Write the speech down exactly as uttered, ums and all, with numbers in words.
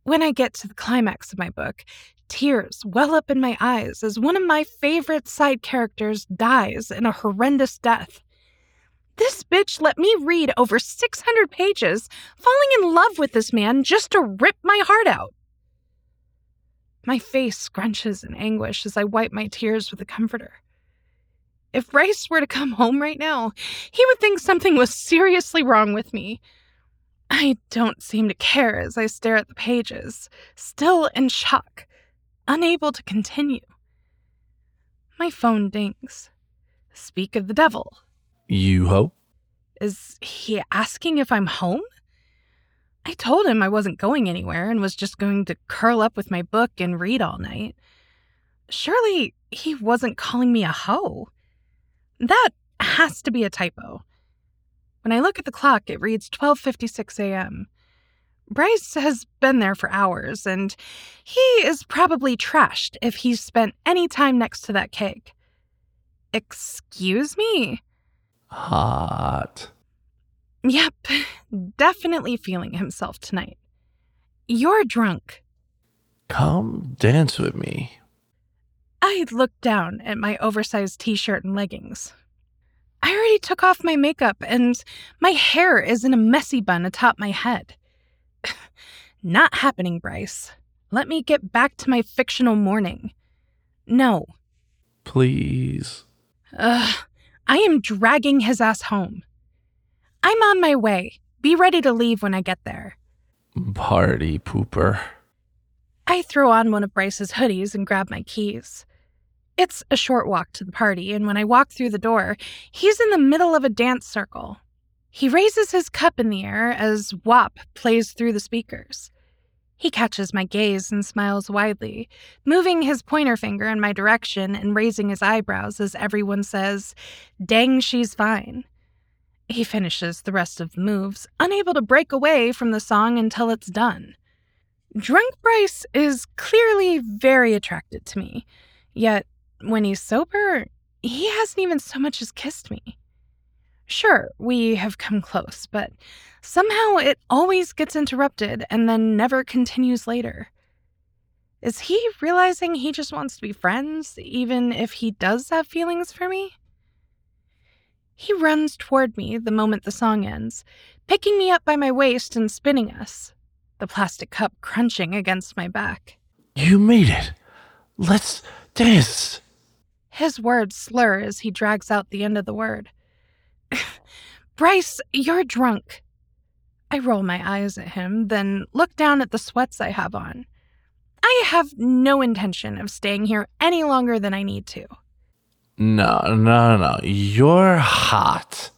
When I get to the climax of my book, tears well up in my eyes as one of my favorite side characters dies in a horrendous death. This bitch let me read over six hundred pages, falling in love with this man just to rip my heart out. My face scrunches in anguish as I wipe my tears with a comforter. If Bryce were to come home right now, he would think something was seriously wrong with me. I don't seem to care as I stare at the pages, still in shock, unable to continue. My phone dings. Speak of the devil. Yuho? Is he asking if I'm home? I told him I wasn't going anywhere and was just going to curl up with my book and read all night. Surely he wasn't calling me a hoe. That has to be a typo. When I look at the clock, it reads twelve fifty-six a.m. Bryce has been there for hours, and he is probably trashed if he's spent any time next to that keg. Excuse me? Hot. Yep, definitely feeling himself tonight. You're drunk. Come dance with me. I looked down at my oversized t-shirt and leggings. I already took off my makeup, and my hair is in a messy bun atop my head. Not happening, Bryce. Let me get back to my fictional morning. No. Please. Ugh, I am dragging his ass home. I'm on my way. Be ready to leave when I get there. Party pooper. I throw on one of Bryce's hoodies and grab my keys. It's a short walk to the party, and when I walk through the door, he's in the middle of a dance circle. He raises his cup in the air as W A P plays through the speakers. He catches my gaze and smiles widely, moving his pointer finger in my direction and raising his eyebrows as everyone says, "Dang, she's fine." He finishes the rest of the moves, unable to break away from the song until it's done. Drunk Bryce is clearly very attracted to me, yet when he's sober, he hasn't even so much as kissed me. Sure, we have come close, but somehow it always gets interrupted and then never continues later. Is he realizing he just wants to be friends, even if he does have feelings for me? He runs toward me the moment the song ends, picking me up by my waist and spinning us, the plastic cup crunching against my back. You made it. Let's dance. His words slur as he drags out the end of the word. Bryce, you're drunk. I roll my eyes at him, then look down at the sweats I have on. I have no intention of staying here any longer than I need to. No, no, no. You're hot.